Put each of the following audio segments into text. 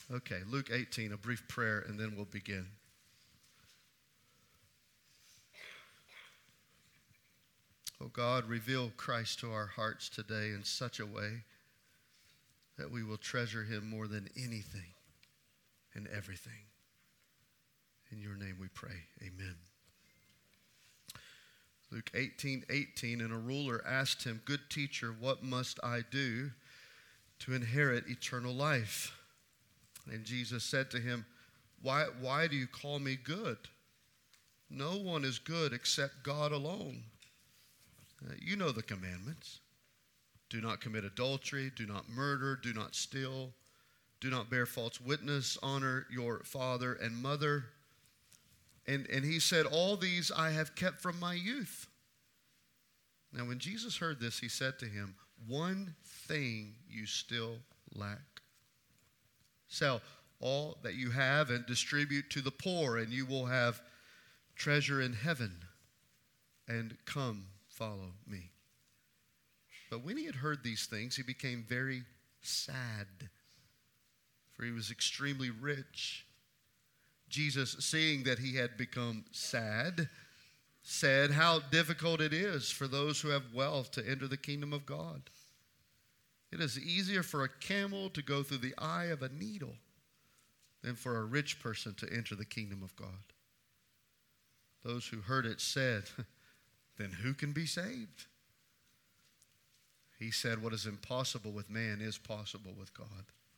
Okay, Luke 18, a brief prayer, and then we'll begin. Oh God, reveal Christ to our hearts today in such a way that we will treasure him more than anything and everything. In your name we pray, amen. Luke 18:18, and a ruler asked him, "Good teacher, what must I do to inherit eternal life?" And Jesus said to him, Why do you call me good? No one is good except God alone. You know the commandments. Do not commit adultery, do not murder, do not steal, do not bear false witness, honor your father and mother. And he said, all these I have kept from my youth. Now when Jesus heard this, he said to him, one thing you still lack. Sell all that you have and distribute to the poor, and you will have treasure in heaven. And come, follow me. But when he had heard these things, he became very sad, for he was extremely rich. Jesus, seeing that he had become sad, said, how difficult it is for those who have wealth to enter the kingdom of God. It is easier for a camel to go through the eye of a needle than for a rich person to enter the kingdom of God. Those who heard it said, then who can be saved? He said, what is impossible with man is possible with God.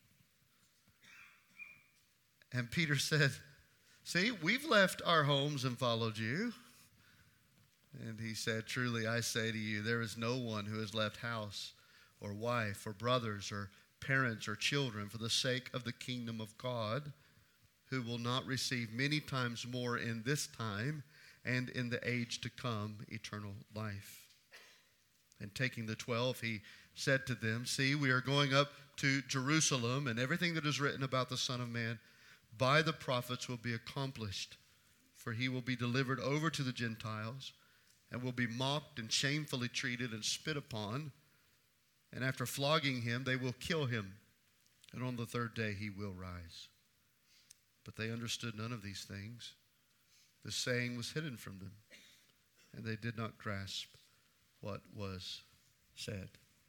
And Peter said, see, we've left our homes and followed you. And he said, truly I say to you, there is no one who has left house or wife or brothers or parents or children for the sake of the kingdom of God who will not receive many times more in this time and in the age to come eternal life. And taking the 12, he said to them, see, we are going up to Jerusalem, and everything that is written about the Son of Man by the prophets will be accomplished. For he will be delivered over to the Gentiles and will be mocked and shamefully treated and spit upon. And after flogging him, they will kill him. And on the third day he will rise. But they understood none of these things. The saying was hidden from them, and they did not grasp what was said.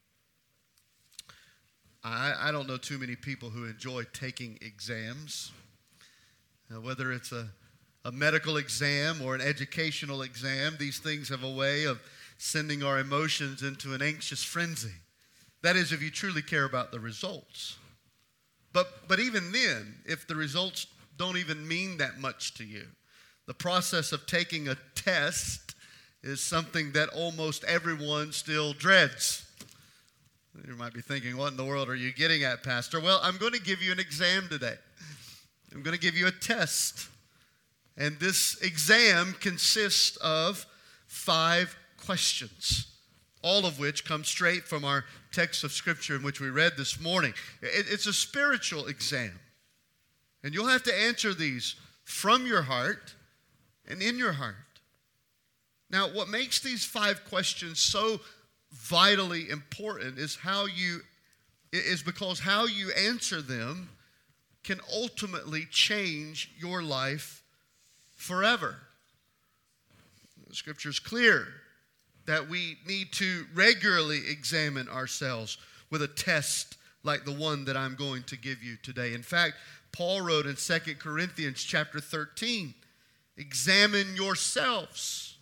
I don't know too many people who enjoy taking exams. Whether it's a medical exam or an educational exam, these things have a way of sending our emotions into an anxious frenzy. That is, if you truly care about the results. But even then, if the results don't even mean that much to you, the process of taking a test is something that almost everyone still dreads. You might be thinking, what in the world are you getting at, Pastor? Well, I'm going to give you an exam today. I'm going to give you a test. And this exam consists of 5 questions, all of which come straight from our text of Scripture in which we read this morning. It's a spiritual exam. And you'll have to answer these from your heart and in your heart. Now, what makes these 5 questions so vitally important is because how you answer them can ultimately change your life forever. The Scripture is clear that we need to regularly examine ourselves with a test like the one that I'm going to give you today. In fact, Paul wrote in 2 Corinthians chapter 13, examine yourselves.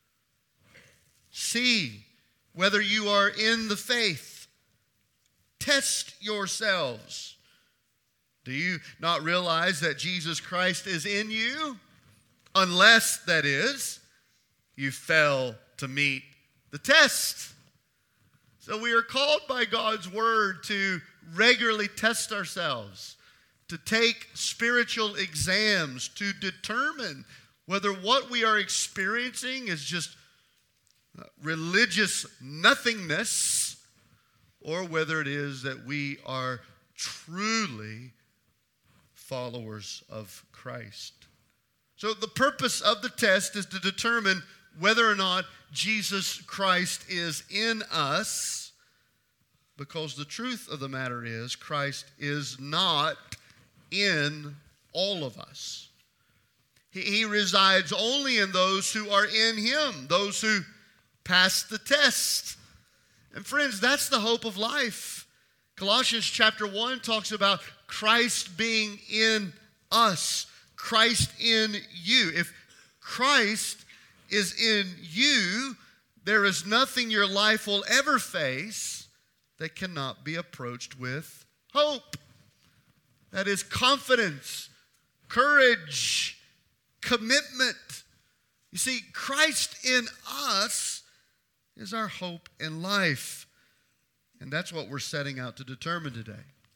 See whether you are in the faith. Test yourselves. Do you not realize that Jesus Christ is in you? Unless, that is, you fail to meet the test. So we are called by God's word to regularly test ourselves, to take spiritual exams, to determine whether what we are experiencing is just religious nothingness or whether it is that we are truly followers of Christ. So the purpose of the test is to determine whether or not Jesus Christ is in us, because the truth of the matter is Christ is not in all of us. He resides only in those who are in him, those who pass the test. And friends, that's the hope of life. Colossians chapter 1 talks about Christ being in us, Christ in you. If Christ is in you, there is nothing your life will ever face that cannot be approached with hope. That is confidence, courage, commitment. You see, Christ in us is our hope in life. And that's what we're setting out to determine today.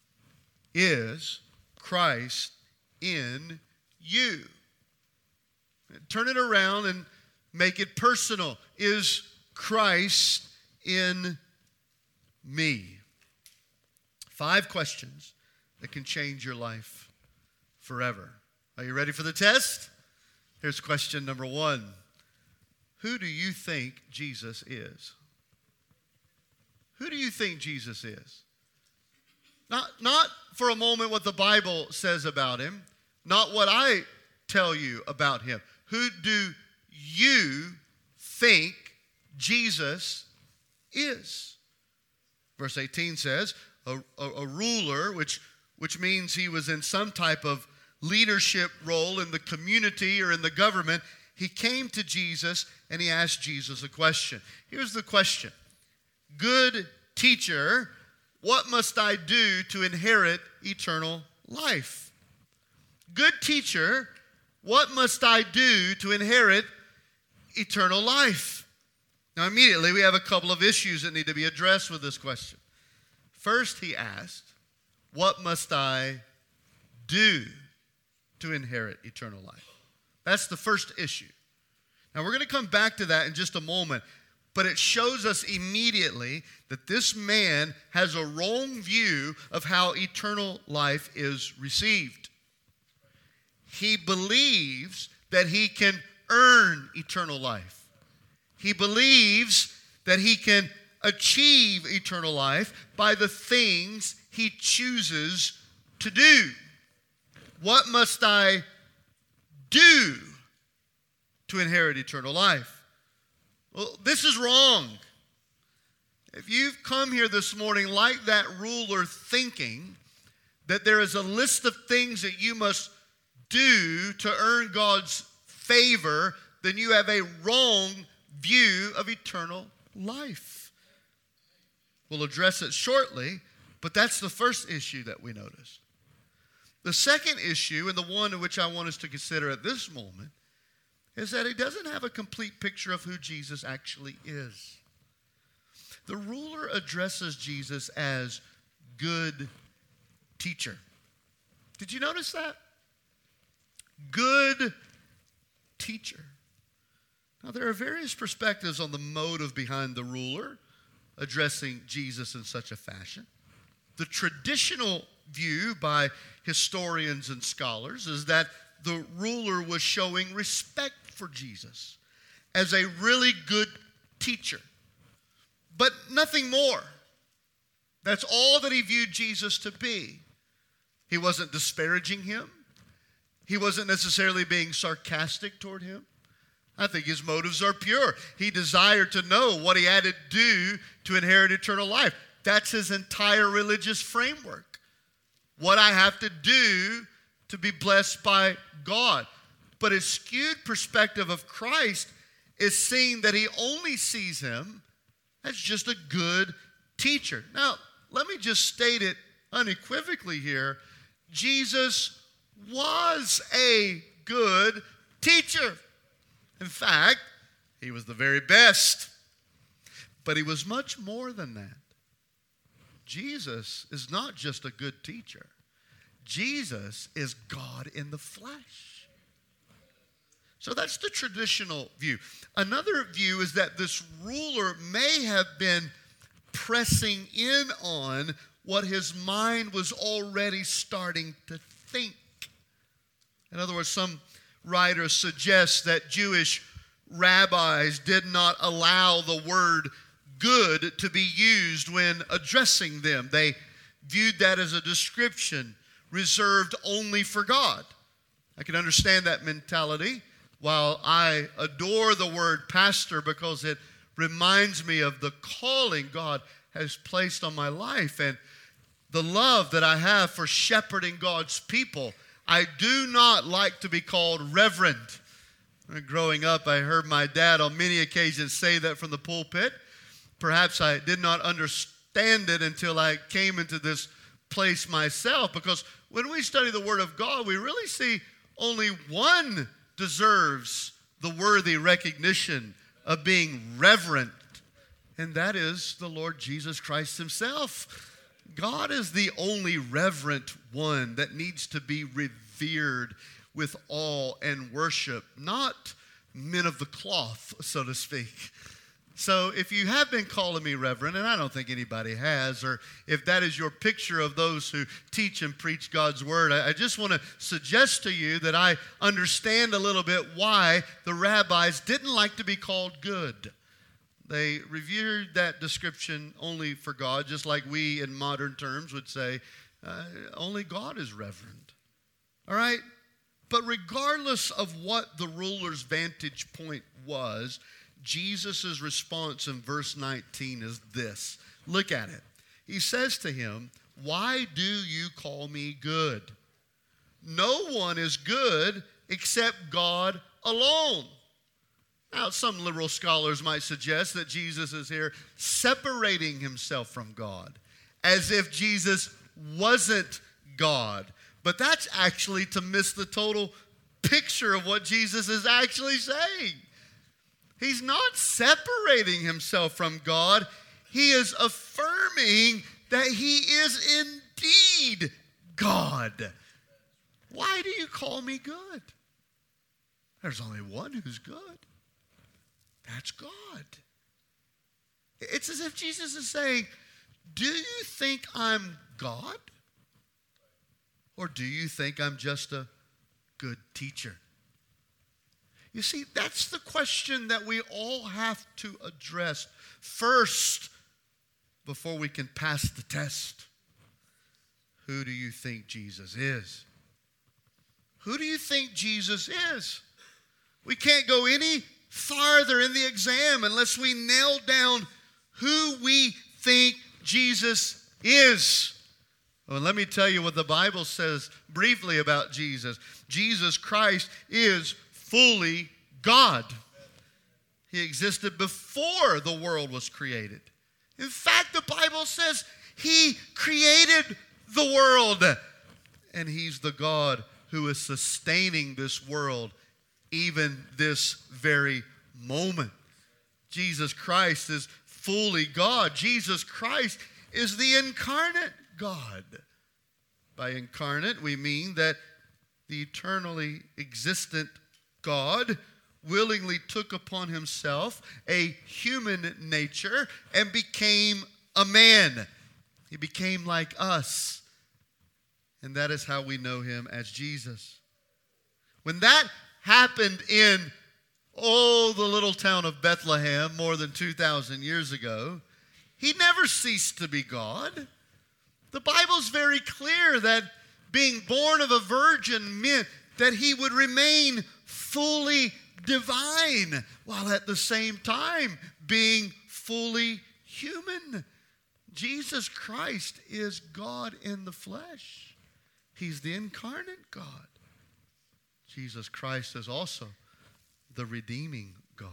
Is Christ in you? Turn it around and make it personal. Is Christ in me? 5 questions that can change your life forever. Are you ready for the test? Here's question number 1. Who do you think Jesus is? Who do you think Jesus is? Not for a moment what the Bible says about him, not what I tell you about him. Who do you think Jesus is? Verse 18 says, a ruler, which means he was in some type of leadership role in the community or in the government. He came to Jesus and he asked Jesus a question. Here's the question. Good teacher, what must I do to inherit eternal life? Good teacher, what must I do to inherit eternal life? Now immediately we have a couple of issues that need to be addressed with this question. First, he asked, what must I do to inherit eternal life? That's the first issue. Now, we're going to come back to that in just a moment, but it shows us immediately that this man has a wrong view of how eternal life is received. He believes that he can earn eternal life. He believes that he can achieve eternal life by the things he chooses to do. What must I do to inherit eternal life? Well, this is wrong. If you've come here this morning like that ruler thinking that there is a list of things that you must do to earn God's favor, then you have a wrong view of eternal life. We'll address it shortly, but that's the first issue that we notice. The second issue, and the one in which I want us to consider at this moment, is that he doesn't have a complete picture of who Jesus actually is. The ruler addresses Jesus as good teacher. Did you notice that? Good teacher. Now, there are various perspectives on the motive behind the ruler addressing Jesus in such a fashion. The traditional view by historians and scholars is that the ruler was showing respect for Jesus as a really good teacher, but nothing more. That's all that he viewed Jesus to be. He wasn't disparaging him. He wasn't necessarily being sarcastic toward him. I think his motives are pure. He desired to know what he had to do to inherit eternal life. That's his entire religious framework. What I have to do to be blessed by God. But his skewed perspective of Christ is seeing that he only sees him as just a good teacher. Now, let me just state it unequivocally here. Jesus was a good teacher. In fact, he was the very best. But he was much more than that. Jesus is not just a good teacher. Jesus is God in the flesh. So that's the traditional view. Another view is that this ruler may have been pressing in on what his mind was already starting to think. In other words, some writers suggest that Jewish rabbis did not allow the word good to be used when addressing them. They viewed that as a description reserved only for God. I can understand that mentality. While I adore the word pastor because it reminds me of the calling God has placed on my life and the love that I have for shepherding God's people, I do not like to be called reverend. Growing up, I heard my dad on many occasions say that from the pulpit. Perhaps I did not understand it until I came into this place myself, because when we study the Word of God, we really see only one deserves the worthy recognition of being reverent, and that is the Lord Jesus Christ himself. God is the only reverent one that needs to be revered with awe and worship, not men of the cloth, so to speak. So if you have been calling me reverend, and I don't think anybody has, or if that is your picture of those who teach and preach God's word, I just want to suggest to you that I understand a little bit why the rabbis didn't like to be called good. They revered that description only for God, just like we in modern terms would say, only God is reverend. All right? But regardless of what the ruler's vantage point was, Jesus' response in verse 19 is this. Look at it. He says to him, "Why do you call me good? No one is good except God alone." Now, some liberal scholars might suggest that Jesus is here separating himself from God, as if Jesus wasn't God. But that's actually to miss the total picture of what Jesus is actually saying. He's not separating himself from God. He is affirming that he is indeed God. Why do you call me good? There's only one who's good. That's God. It's as if Jesus is saying, do you think I'm God? Or do you think I'm just a good teacher? You see, that's the question that we all have to address first before we can pass the test. Who do you think Jesus is? Who do you think Jesus is? We can't go any farther in the exam unless we nail down who we think Jesus is. Well, let me tell you what the Bible says briefly about Jesus. Jesus Christ is fully God. He existed before the world was created. In fact, the Bible says he created the world. And he's the God who is sustaining this world even this very moment. Jesus Christ is fully God. Jesus Christ is the incarnate God. By incarnate, we mean that the eternally existent God willingly took upon himself a human nature and became a man. He became like us. And that is how we know him as Jesus. When that happened in, the little town of Bethlehem more than 2,000 years ago, he never ceased to be God. The Bible's very clear that being born of a virgin meant that he would remain fully divine while at the same time being fully human. Jesus Christ is God in the flesh. He's the incarnate God. Jesus Christ is also the redeeming God.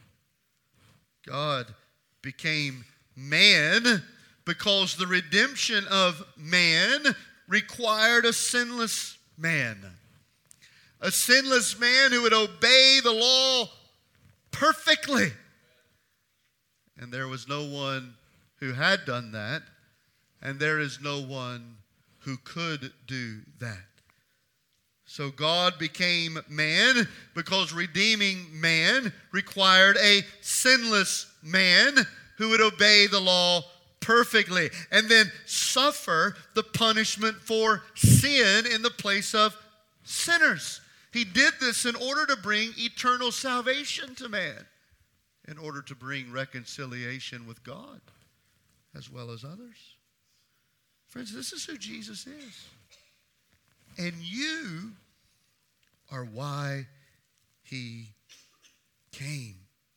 God became man because the redemption of man required a sinless man. A sinless man who would obey the law perfectly. And there was no one who had done that, and there is no one who could do that. So God became man because redeeming man required a sinless man who would obey the law perfectly and then suffer the punishment for sin in the place of sinners. He did this in order to bring eternal salvation to man, in order to bring reconciliation with God as well as others. Friends, this is who Jesus is. and you are why he came.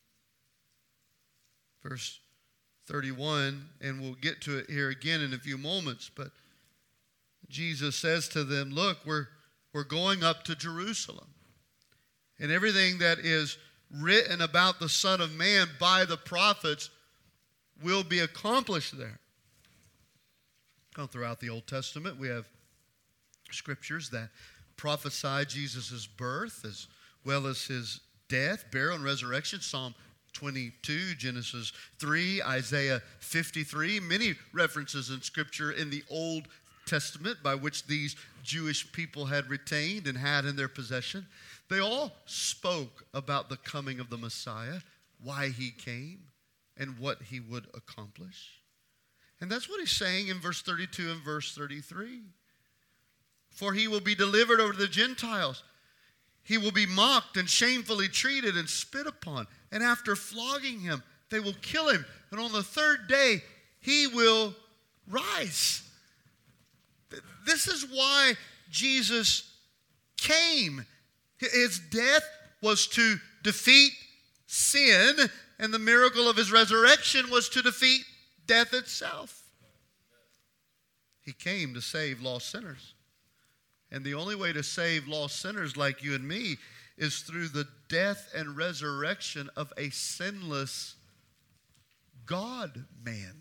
Verse 31, and we'll get to it here again in a few moments, but Jesus says to them, look, we're going up to Jerusalem. And everything that is written about the Son of Man by the prophets will be accomplished there. Throughout the Old Testament, we have scriptures that prophesy Jesus' birth as well as his death, burial, and resurrection. Psalm 22, Genesis 3, Isaiah 53. Many references in Scripture in the Old Testament by which these Jewish people had retained and had in their possession. They all spoke about the coming of the Messiah, why he came, and what he would accomplish. And that's what he's saying in verse 32 and verse 33. For he will be delivered over to the Gentiles. He will be mocked and shamefully treated and spit upon. And after flogging him, they will kill him. And on the third day, he will rise. This is why Jesus came. His death was to defeat sin, and the miracle of his resurrection was to defeat death itself. He came to save lost sinners. And the only way to save lost sinners like you and me is through the death and resurrection of a sinless God-man.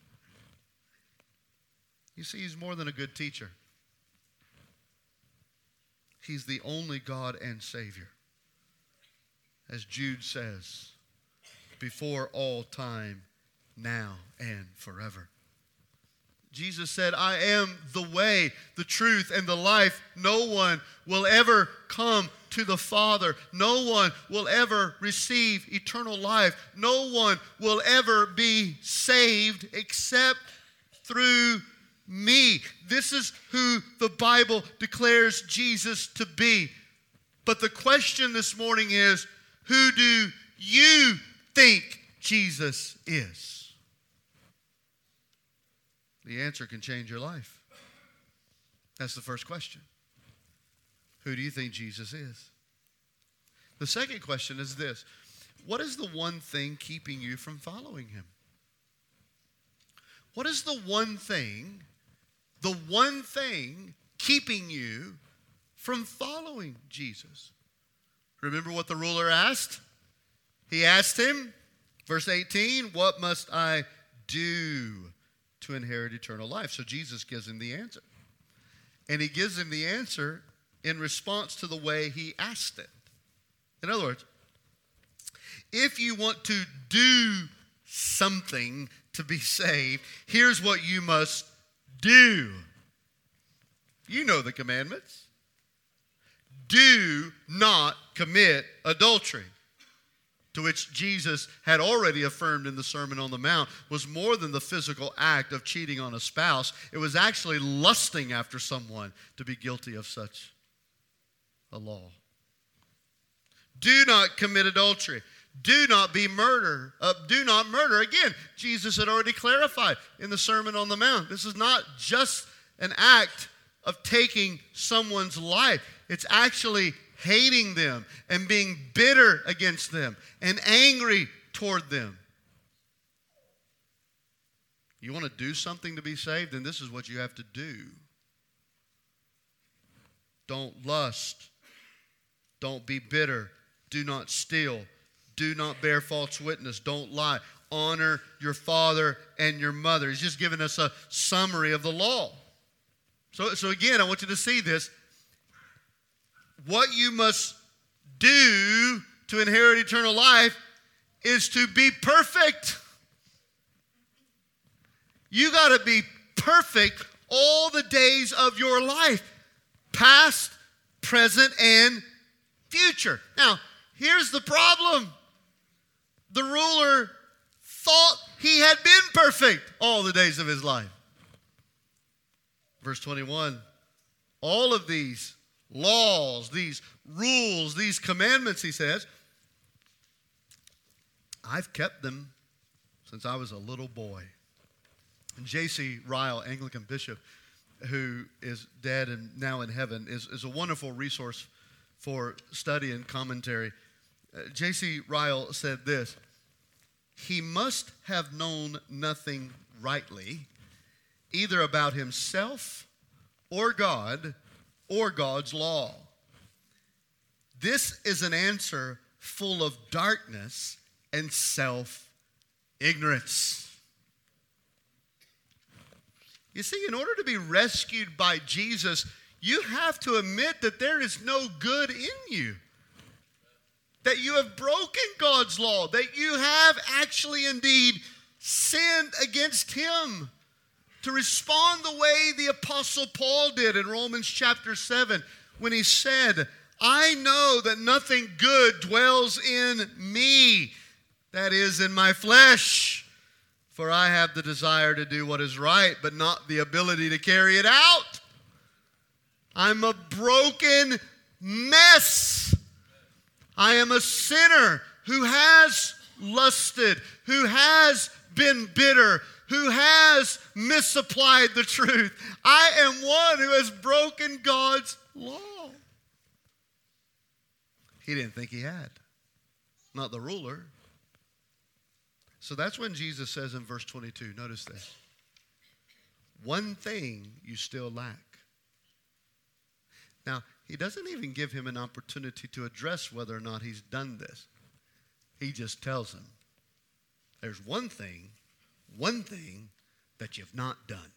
You see, he's more than a good teacher. He's the only God and Savior. As Jude says, before all time, now and forever. Jesus said, I am the way, the truth, and the life. No one will ever come to the Father. No one will ever receive eternal life. No one will ever be saved except through me. This is who the Bible declares Jesus to be. But the question this morning is, who do you think Jesus is? The answer can change your life. That's the first question. Who do you think Jesus is? The second question is this. What is the one thing keeping you from following him? What is the one thing keeping you from following Jesus? Remember what the ruler asked? He asked him, verse 18, what must I do to inherit eternal life? So Jesus gives him the answer. And he gives him the answer in response to the way he asked it. In other words, if you want to do something to be saved, here's what you must do. You know the commandments. Do not commit adultery, to which Jesus had already affirmed in the Sermon on the Mount was more than the physical act of cheating on a spouse. It was actually lusting after someone to be guilty of such a law. Do not commit adultery. Do not murder. Again, Jesus had already clarified in the Sermon on the Mount. This is not just an act of taking someone's life. It's actually hating them and being bitter against them and angry toward them. You want to do something to be saved? Then this is what you have to do. Don't lust. Don't be bitter. Do not steal. Do not bear false witness. Don't lie. Honor your father and your mother. He's just giving us a summary of the law. So again, I want you to see this. What you must do to inherit eternal life is to be perfect. You got to be perfect all the days of your life, past, present, and future. Now, here's the problem. The ruler thought he had been perfect all the days of his life. Verse 21, all of these laws, these rules, these commandments, he says, I've kept them since I was a little boy. And J.C. Ryle, Anglican bishop, who is dead and now in heaven, is a wonderful resource for study and commentary. J.C. Ryle said this: he must have known nothing rightly, either about himself or God or God's law. This is an answer full of darkness and self-ignorance. You see, in order to be rescued by Jesus, you have to admit that there is no good in you. That you have broken God's law. That you have actually indeed sinned against Him. To respond the way the Apostle Paul did in Romans chapter 7 when he said, I know that nothing good dwells in me, that is, in my flesh. For I have the desire to do what is right, but not the ability to carry it out. I'm a broken mess. I am a sinner who has lusted, who has been bitter, who has misapplied the truth. I am one who has broken God's law. He didn't think he had. Not the ruler. So that's when Jesus says in verse 22, notice this: one thing you still lack. Now, he doesn't even give him an opportunity to address whether or not he's done this. He just tells him, there's one thing that you've not done.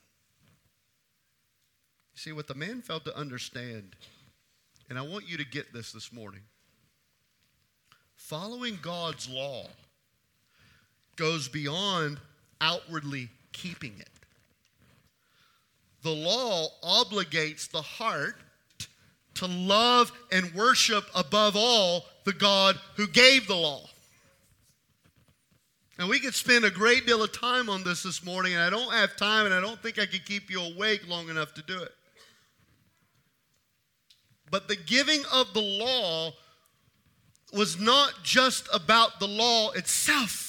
See, what the man failed to understand, and I want you to get this morning, following God's law goes beyond outwardly keeping it. The law obligates the heart to love and worship above all the God who gave the law. Now, we could spend a great deal of time on this morning, and I don't have time, and I don't think I could keep you awake long enough to do it. But the giving of the law was not just about the law itself.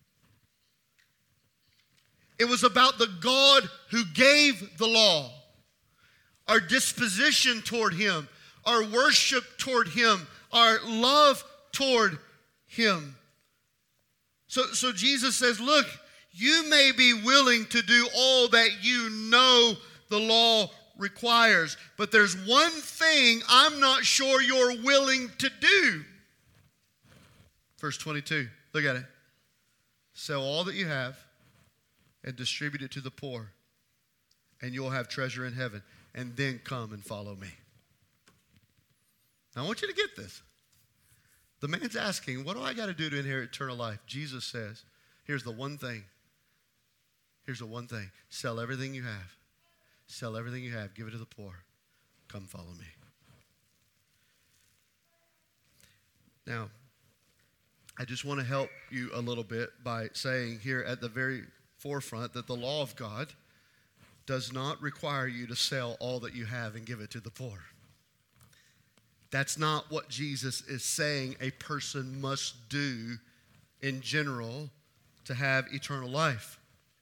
It was about the God who gave the law. Our disposition toward Him, our worship toward Him, our love toward Him. So Jesus says, look, you may be willing to do all that you know the law requires, but there's one thing I'm not sure you're willing to do. Verse 22, look at it. Sell all that you have and distribute it to the poor, and you'll have treasure in heaven. And then come and follow me. Now, I want you to get this. The man's asking, what do I got to do to inherit eternal life? Jesus says, here's the one thing. Here's the one thing. Sell everything you have. Sell everything you have. Give it to the poor. Come follow me. Now, I just want to help you a little bit by saying here at the very forefront that the law of God does not require you to sell all that you have and give it to the poor. That's not what Jesus is saying a person must do in general to have eternal life.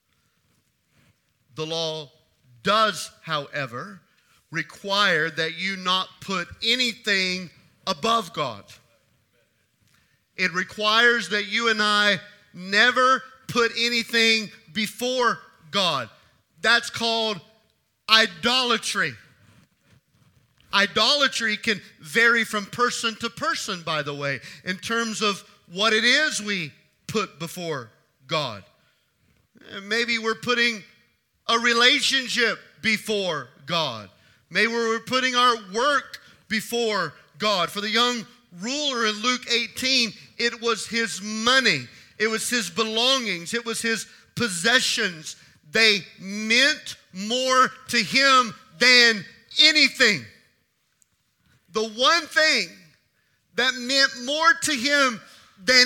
The law does, however, require that you not put anything above God. It requires that you and I never put anything before God. That's called idolatry. Idolatry can vary from person to person, by the way, in terms of what it is we put before God. Maybe we're putting a relationship before God. Maybe we're putting our work before God. For the young ruler in Luke 18, it was his money. It was his belongings. It was his possessions. They meant more to him than anything. The one thing that meant more to him than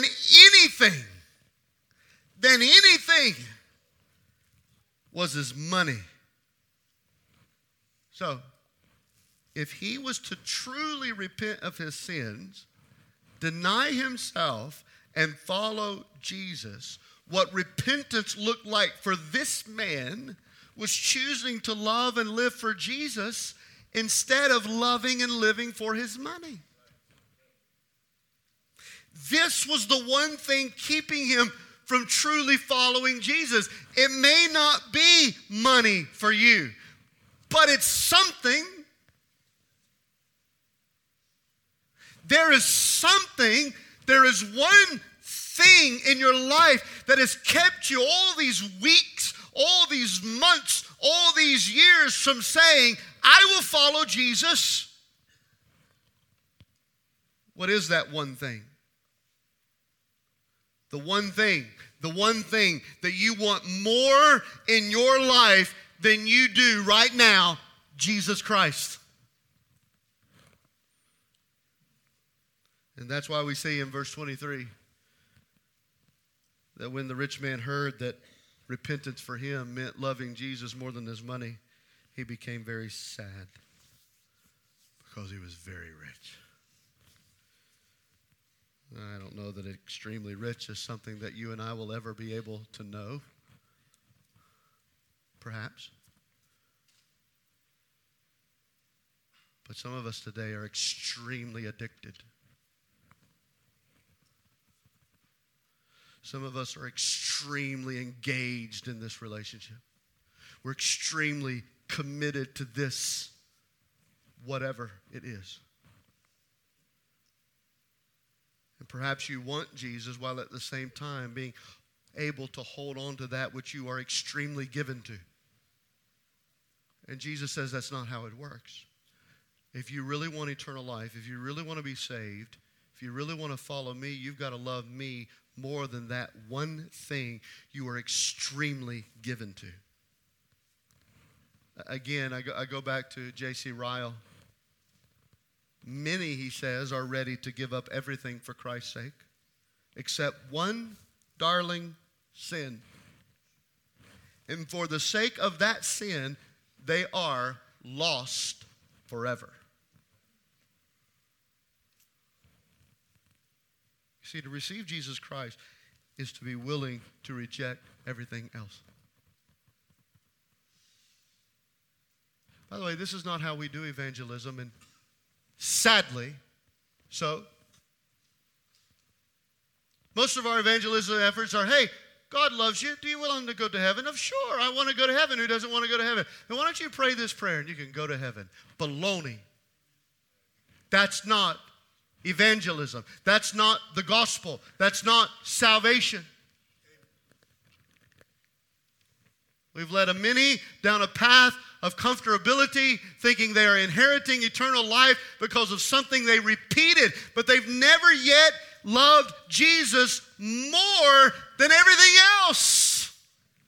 anything was his money. So, if he was to truly repent of his sins, deny himself, and follow Jesus, what repentance looked like for this man was choosing to love and live for Jesus instead of loving and living for his money. This was the one thing keeping him from truly following Jesus. It may not be money for you, but it's something. There is something, there is one thing in your life that has kept you all these weeks, all these months, all these years from saying, I will follow Jesus. What is that one thing? The one thing that you want more in your life than you do right now, Jesus Christ. And that's why we see in verse 23 that when the rich man heard that repentance for him meant loving Jesus more than his money, he became very sad because he was very rich. I don't know that extremely rich is something that you and I will ever be able to know. Perhaps. But some of us today are extremely addicted. Some of us are extremely engaged in this relationship. We're extremely committed to this, whatever it is. And perhaps you want Jesus while at the same time being able to hold on to that which you are extremely given to. And Jesus says that's not how it works. If you really want eternal life, if you really want to be saved, if you really want to follow me, you've got to love me more than that one thing you are extremely given to. Again, I go back to J.C. Ryle. Many, he says, are ready to give up everything for Christ's sake, except one darling sin. And for the sake of that sin, they are lost forever. You see, to receive Jesus Christ is to be willing to reject everything else. By the way, this is not how we do evangelism, and sadly, so most of our evangelism efforts are, hey, God loves you. Do you want to go to heaven? Of sure, I want to go to heaven. Who doesn't want to go to heaven? Then why don't you pray this prayer and you can go to heaven? Baloney. That's not evangelism. That's not the gospel. That's not salvation. We've led a many down a path of comfortability, thinking they are inheriting eternal life because of something they repeated, but they've never yet loved Jesus more than everything else.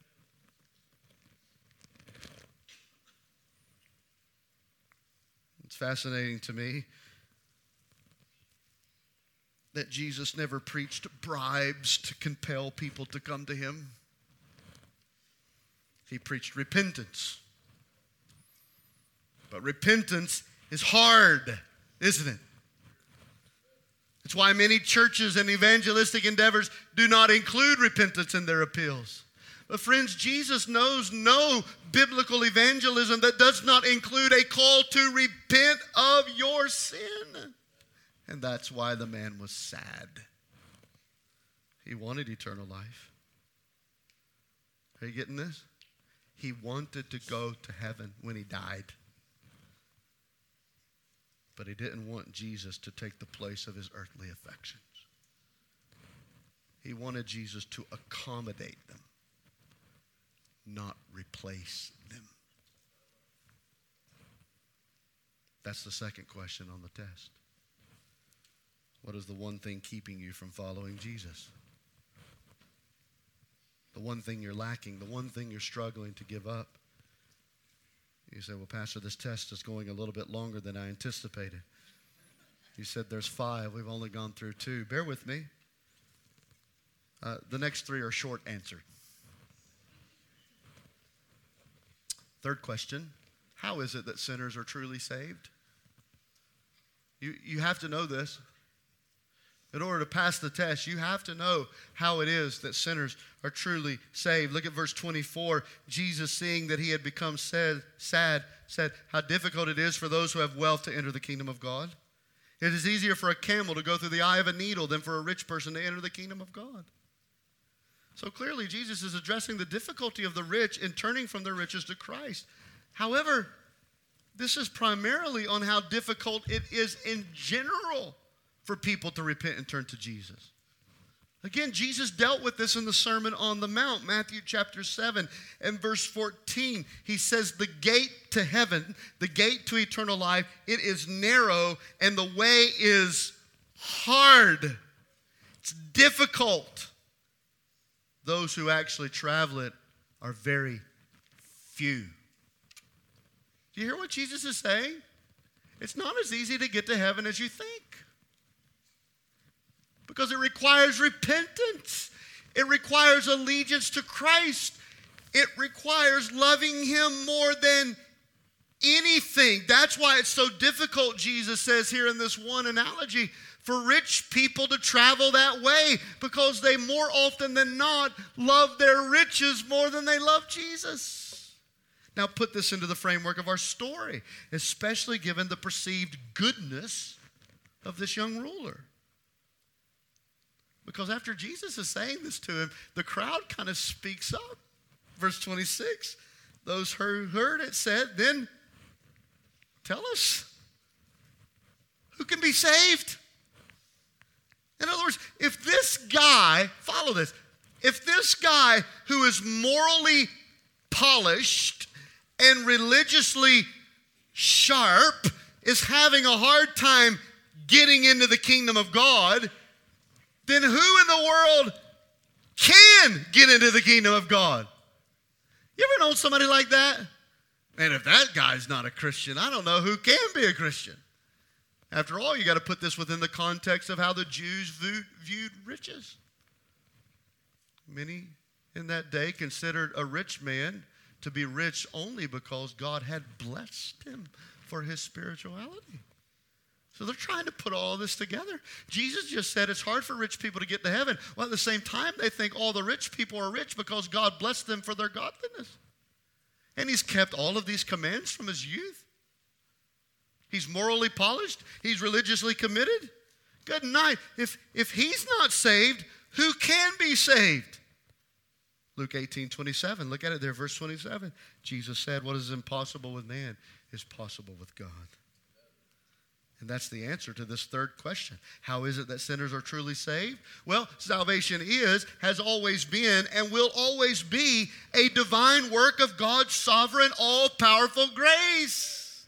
It's fascinating to me that Jesus never preached bribes to compel people to come to him. He preached repentance. But repentance is hard, isn't it? It's why many churches and evangelistic endeavors do not include repentance in their appeals. But friends, Jesus knows no biblical evangelism that does not include a call to repent of your sin. And that's why the man was sad. He wanted eternal life. Are you getting this? He wanted to go to heaven when he died. But he didn't want Jesus to take the place of his earthly affections. He wanted Jesus to accommodate them, not replace them. That's the second question on the test. What is the one thing keeping you from following Jesus? The one thing you're lacking, the one thing you're struggling to give up. You say, well, Pastor, this test is going a little bit longer than I anticipated. You said there's 5. We've only gone through 2. Bear with me. The next 3 are short answered. Third question, how is it that sinners are truly saved? You have to know this. In order to pass the test, you have to know how it is that sinners are truly saved. Look at verse 24. Jesus, seeing that he had become sad, said, how difficult it is for those who have wealth to enter the kingdom of God. It is easier for a camel to go through the eye of a needle than for a rich person to enter the kingdom of God. So clearly, Jesus is addressing the difficulty of the rich in turning from their riches to Christ. However, this is primarily on how difficult it is in general for people to repent and turn to Jesus. Again, Jesus dealt with this in the Sermon on the Mount, Matthew chapter 7 and verse 14. He says, the gate to heaven, the gate to eternal life, it is narrow and the way is hard. It's difficult. Those who actually travel it are very few. Do you hear what Jesus is saying? It's not as easy to get to heaven as you think. Because it requires repentance. It requires allegiance to Christ. It requires loving him more than anything. That's why it's so difficult, Jesus says here in this one analogy, for rich people to travel that way, because they more often than not love their riches more than they love Jesus. Now put this into the framework of our story, especially given the perceived goodness of this young ruler. Because after Jesus is saying this to him, the crowd kind of speaks up. Verse 26, those who heard it said, then tell us, who can be saved? In other words, if this guy, follow this, if this guy who is morally polished and religiously sharp is having a hard time getting into the kingdom of God, then who in the world can get into the kingdom of God? You ever know somebody like that? And if that guy's not a Christian, I don't know who can be a Christian. After all, you got to put this within the context of how the Jews viewed riches. Many in that day considered a rich man to be rich only because God had blessed him for his spirituality. So they're trying to put all this together. Jesus just said it's hard for rich people to get to heaven. Well, at the same time, they think all the rich people are rich because God blessed them for their godliness. And he's kept all of these commands from his youth. He's morally polished. He's religiously committed. Good night. If he's not saved, who can be saved? Luke 18:27. Look at it there, verse 27. Jesus said, what is impossible with man is possible with God. And that's the answer to this third question. How is it that sinners are truly saved? Well, salvation has always been, and will always be a divine work of God's sovereign, all-powerful grace.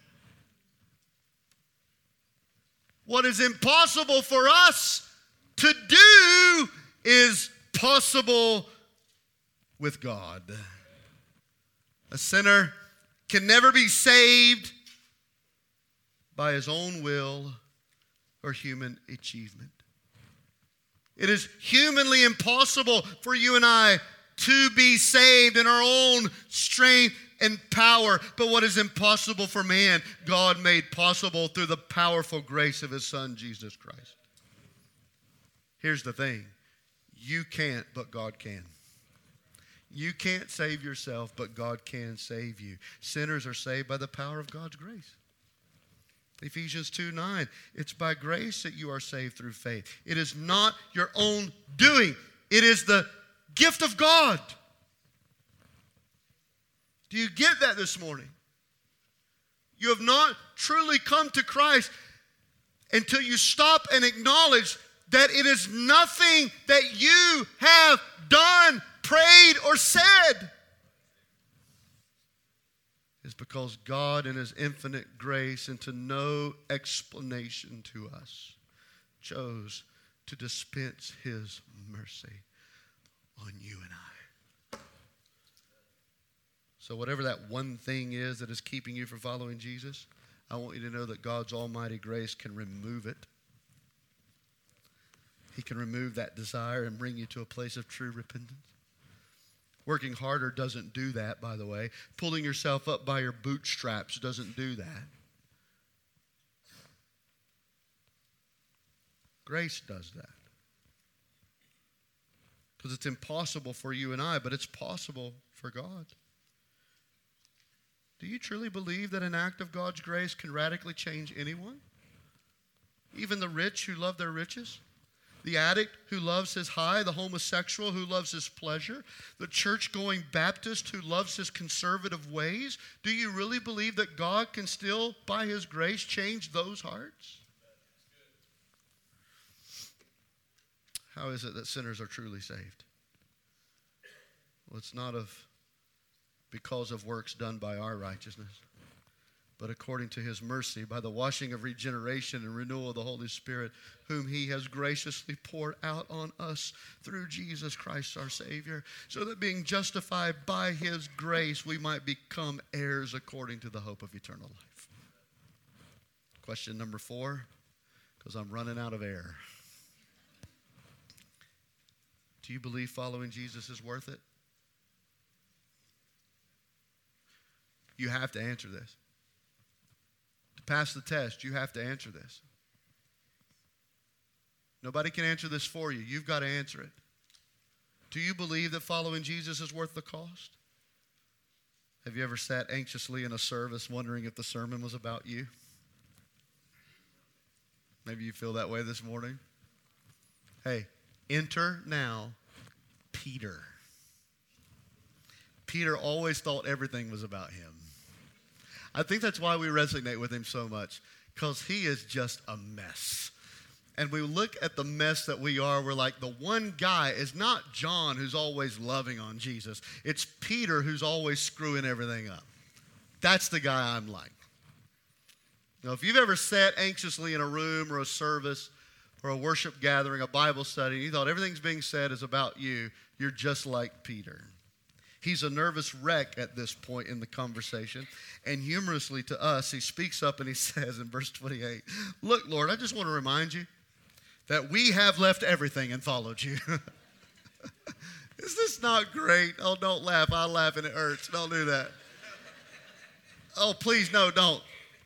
What is impossible for us to do is possible with God. A sinner can never be saved by his own will or human achievement. It is humanly impossible for you and I to be saved in our own strength and power. But what is impossible for man, God made possible through the powerful grace of his Son, Jesus Christ. Here's the thing. You can't, but God can. You can't save yourself, but God can save you. Sinners are saved by the power of God's grace. Ephesians 2:9, it's by grace that you are saved through faith. It is not your own doing. It is the gift of God. Do you get that this morning? You have not truly come to Christ until you stop and acknowledge that it is nothing that you have done, prayed, or said. It's because God in his infinite grace and to no explanation to us chose to dispense his mercy on you and I. So whatever that one thing is that is keeping you from following Jesus, I want you to know that God's almighty grace can remove it. He can remove that desire and bring you to a place of true repentance. Working harder doesn't do that, by the way. Pulling yourself up by your bootstraps doesn't do that. Grace does that. Because it's impossible for you and I, but it's possible for God. Do you truly believe that an act of God's grace can radically change anyone? Even the rich who love their riches? The addict who loves his high? The homosexual who loves his pleasure? The church-going Baptist who loves his conservative ways? Do you really believe that God can still, by his grace, change those hearts? How is it that sinners are truly saved? Well, it's not because of works done by our righteousness, but according to his mercy, by the washing of regeneration and renewal of the Holy Spirit, whom he has graciously poured out on us through Jesus Christ our Savior, so that being justified by his grace, we might become heirs according to the hope of eternal life. Question number 4, because I'm running out of air. Do you believe following Jesus is worth it? You have to answer this. To pass the test, you have to answer this. Nobody can answer this for you. You've got to answer it. Do you believe that following Jesus is worth the cost? Have you ever sat anxiously in a service wondering if the sermon was about you? Maybe you feel that way this morning. Hey, enter now Peter. Peter always thought everything was about him. I think that's why we resonate with him so much, because he is just a mess. And we look at the mess that we are, we're like, the one guy is not John who's always loving on Jesus. It's Peter who's always screwing everything up. That's the guy I'm like. Now, if you've ever sat anxiously in a room or a service or a worship gathering, a Bible study, and you thought everything's being said is about you, you're just like Peter. He's a nervous wreck at this point in the conversation. And humorously to us, he speaks up and he says in verse 28, "Look, Lord, I just want to remind you that we have left everything and followed you." Is this not great? Oh, don't laugh. I'll laugh and it hurts. Don't do that. Oh, please, no, don't.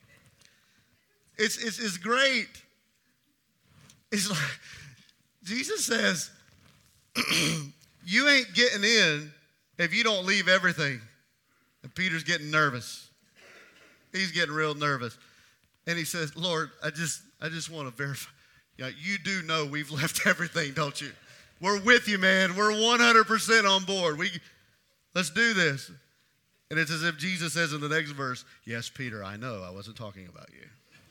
It's great. It's like, Jesus says, you ain't getting in if you don't leave everything. And Peter's getting nervous. He's getting real nervous. And he says, Lord, I just want to verify. Yeah, you do know we've left everything, don't you? We're with you, man. We're 100% on board. Let's do this. And it's as if Jesus says in the next verse, yes, Peter, I know. I wasn't talking about you.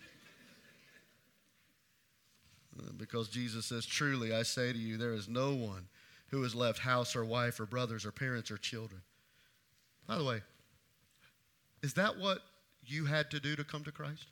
Because Jesus says, truly, I say to you, there is no one who has left house or wife or brothers or parents or children. By the way, is that what you had to do to come to Christ?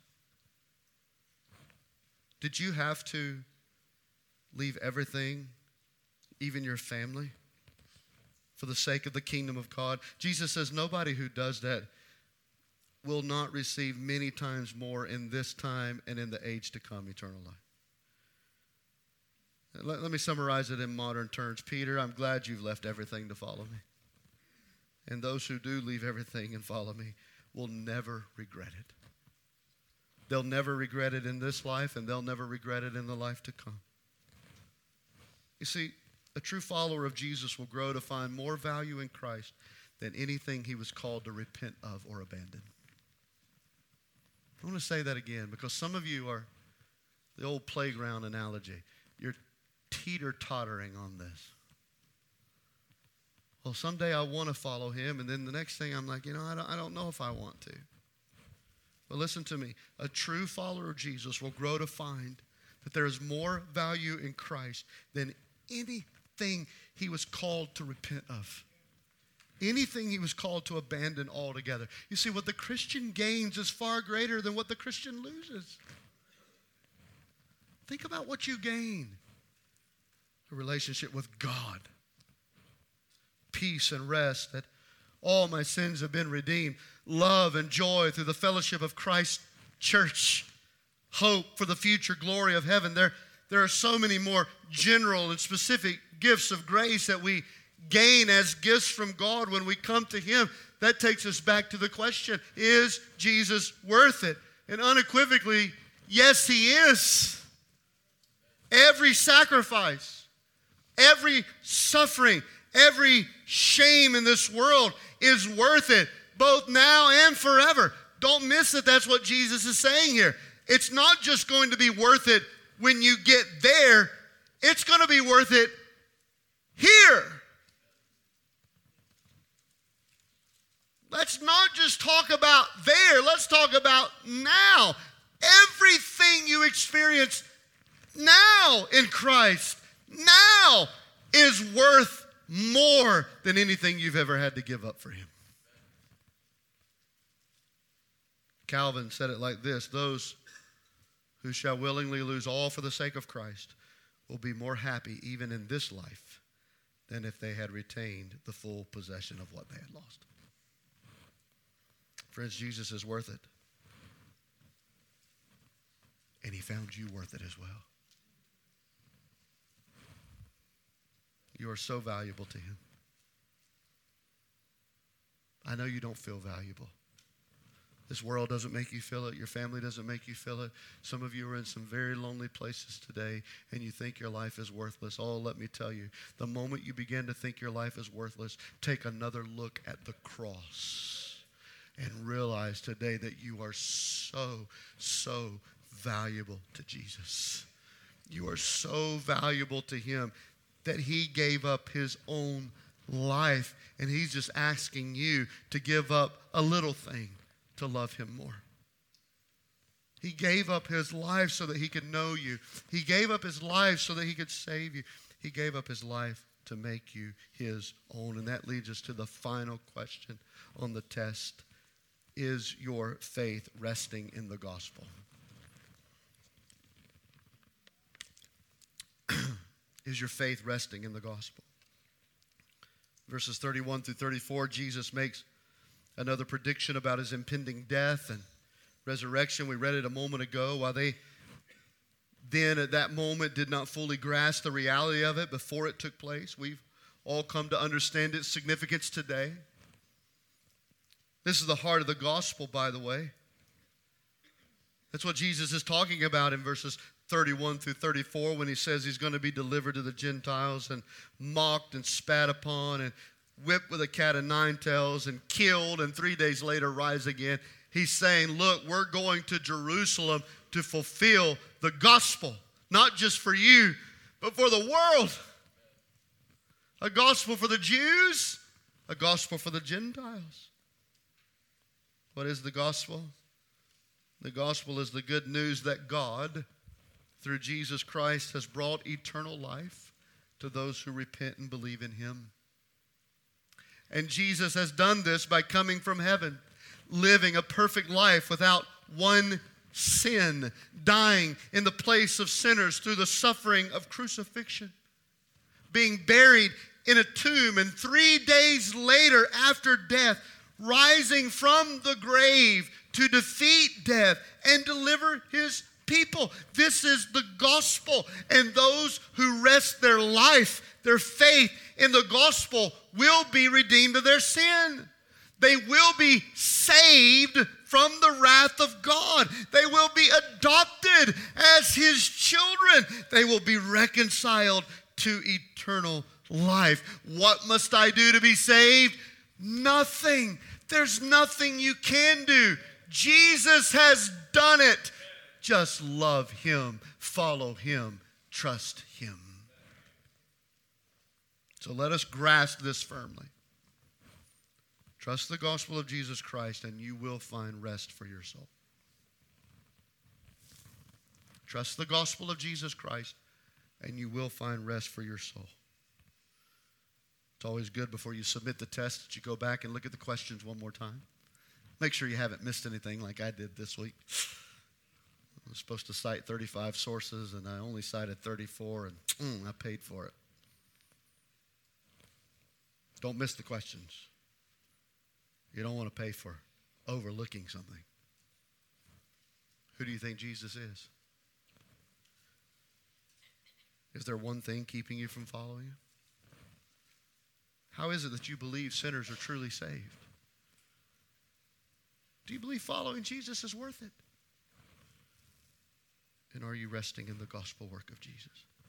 Did you have to leave everything, even your family, for the sake of the kingdom of God? Jesus says nobody who does that will not receive many times more in this time and in the age to come eternal life. Let me summarize it in modern terms. Peter, I'm glad you've left everything to follow me. And those who do leave everything and follow me will never regret it. They'll never regret it in this life, and they'll never regret it in the life to come. You see, a true follower of Jesus will grow to find more value in Christ than anything he was called to repent of or abandon. I want to say that again, because some of you are the old playground analogy. You're teeter-tottering on this. Well, someday I want to follow him, and then the next thing I'm like, I don't know if I want to. But listen to me. A true follower of Jesus will grow to find that there is more value in Christ than anything he was called to repent of. Anything he was called to abandon altogether. You see, what the Christian gains is far greater than what the Christian loses. Think about what you gain. A relationship with God. Peace and rest, that all my sins have been redeemed. Love and joy through the fellowship of Christ's church. Hope for the future glory of heaven. There are so many more general and specific gifts of grace that we gain as gifts from God when we come to him. That takes us back to the question, is Jesus worth it? And unequivocally, yes, he is. Every sacrifice, every suffering, every shame in this world is worth it, both now and forever. Don't miss it. That's what Jesus is saying here. It's not just going to be worth it when you get there. It's going to be worth it here. Let's not just talk about there. Let's talk about now. Everything you experience now in Christ, now, is worth more than anything you've ever had to give up for Him. Calvin said it like this: those who shall willingly lose all for the sake of Christ will be more happy even in this life than if they had retained the full possession of what they had lost. Friends, Jesus is worth it. And He found you worth it as well. You are so valuable to Him. I know you don't feel valuable. This world doesn't make you feel it. Your family doesn't make you feel it. Some of you are in some very lonely places today, and you think your life is worthless. Oh, let me tell you, the moment you begin to think your life is worthless, take another look at the cross and realize today that you are so valuable to Jesus. You are so valuable to Him that He gave up His own life, and He's just asking you to give up a little thing to love Him more. He gave up His life so that He could know you. He gave up His life so that He could save you. He gave up His life to make you His own. And that leads us to the final question on the test. Is your faith resting in the gospel? Is your faith resting in the gospel? Verses 31 through 34, Jesus makes another prediction about His impending death and resurrection. We read it a moment ago. While they then at that moment did not fully grasp the reality of it before it took place, we've all come to understand its significance today. This is the heart of the gospel, by the way. That's what Jesus is talking about in verses 31 through 34 when He says He's going to be delivered to the Gentiles and mocked and spat upon and whipped with a cat of nine tails and killed and 3 days later rise again. He's saying, look, we're going to Jerusalem to fulfill the gospel, not just for you, but for the world. A gospel for the Jews, a gospel for the Gentiles. What is the gospel? The gospel is the good news that God, through Jesus Christ, has brought eternal life to those who repent and believe in Him. And Jesus has done this by coming from heaven, living a perfect life without one sin, dying in the place of sinners through the suffering of crucifixion, being buried in a tomb, and 3 days later after death, rising from the grave to defeat death and deliver His people. This is the gospel. And those who rest their life, their faith in the gospel will be redeemed of their sin. They will be saved from the wrath of God. They will be adopted as His children. They will be reconciled to eternal life. What must I do to be saved? Nothing. There's nothing you can do. Jesus has done it. Just love Him, follow Him, trust Him. So let us grasp this firmly. Trust the gospel of Jesus Christ and you will find rest for your soul. Trust the gospel of Jesus Christ and you will find rest for your soul. It's always good before you submit the test that you go back and look at the questions one more time. Make sure you haven't missed anything like I did this week. I was supposed to cite 35 sources and I only cited 34 and I paid for it. Don't miss the questions. You don't want to pay for overlooking something. Who do you think Jesus is? Is there one thing keeping you from following Him? How is it that you believe sinners are truly saved? Do you believe following Jesus is worth it? And are you resting in the gospel work of Jesus?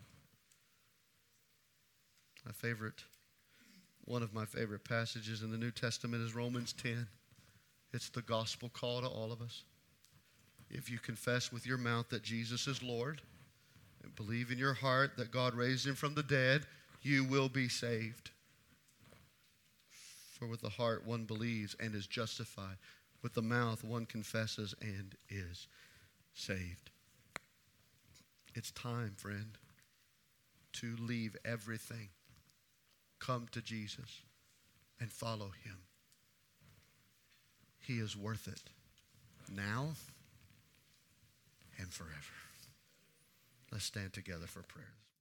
One of my favorite passages in the New Testament is Romans 10. It's the gospel call to all of us. If you confess with your mouth that Jesus is Lord and believe in your heart that God raised him from the dead, you will be saved. For with the heart one believes and is justified. With the mouth one confesses and is saved. It's time, friend, to leave everything, come to Jesus, and follow him. He is worth it now and forever. Let's stand together for prayer.